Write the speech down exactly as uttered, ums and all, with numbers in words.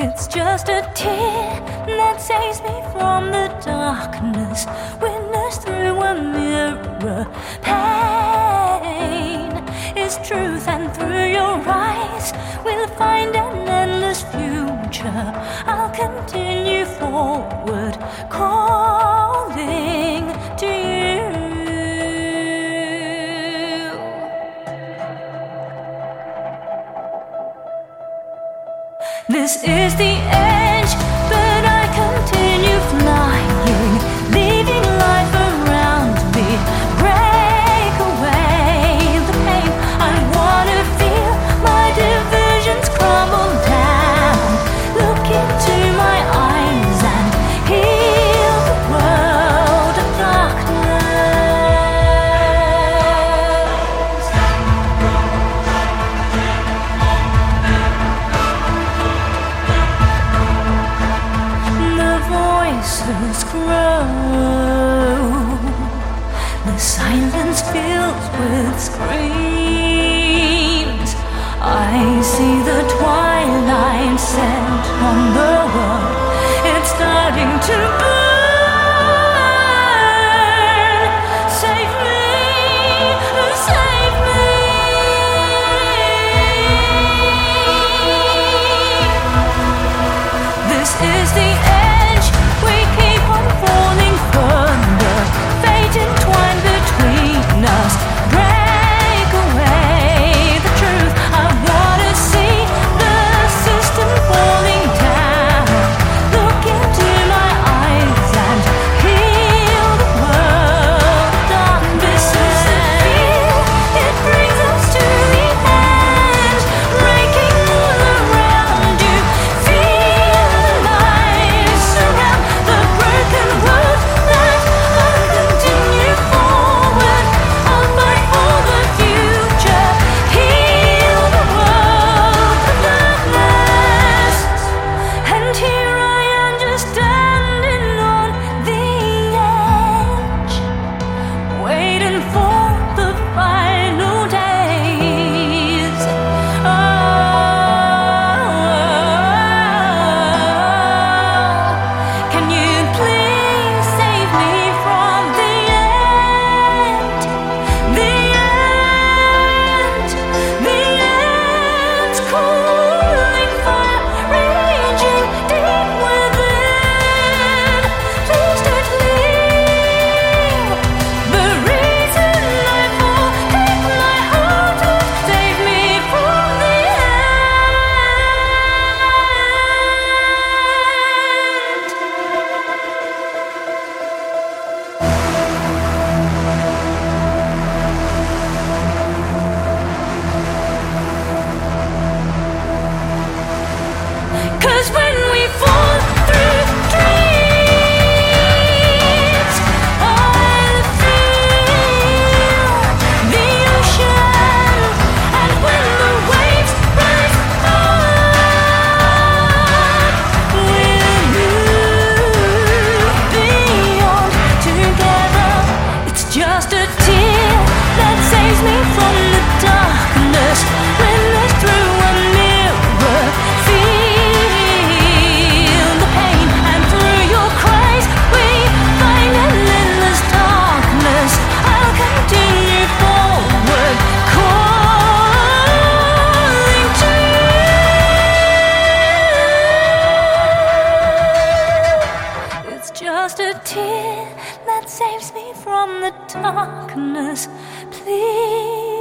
It's just a tear that saves me from the darkness. Witness through a mirror. Pain is truth, and through your eyes we'll find an endless future. I'll continue forward, calling to you. This is the edge, but I continue flying, leaving life around me. Break away the pain. I wanna feel my divisions crumble down. Look into my eyes and heal the world of darkness. The voices grow, the silence fills with screams. I see the twilight set on the world. It's starting to burn. Save me, save me. This is the edge. We keep on falling further. Fate entwined between us. Break away the truth. I wanna see the system falling down. Look into my eyes and heal the world. Darkness is the fear. It brings us to the end. Breaking all around you. Feel the light surround the broken world. That I'll continue forward. I'll fight for the future. Heal the world of darkness. And here I am, just standing on the edge, waiting for the final days. Oh, can you please save me from the end? The end, the end's cooling fire, raging deep within. Please don't leave. The reason I fall, take my heart and save me from the end. 'Cause when we fall through dreams, I'll feel the ocean, and when the waves rise up, we'll move beyond together. It's just a tear that saves me from the darkness. Witness through a mirror. Feel the pain, and through your cries we find an endless darkness. I'll continue forward, calling to you. It's just a tear that saves me from the darkness. Please.